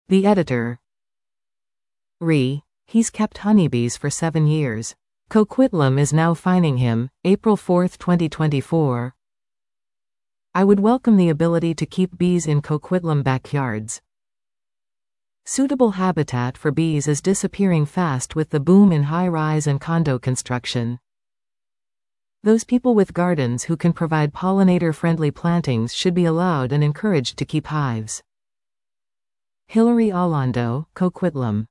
The editor. He's kept honeybees for 7 years. Coquitlam is now fining him. April 4, 2024. I would welcome the ability to keep bees in Coquitlam backyards. Suitable habitat for bees is disappearing fast with the boom in high-rise and condo construction. Those people with gardens who can provide pollinator-friendly plantings should be allowed and encouraged to keep hives. Hilary Alando, Coquitlam.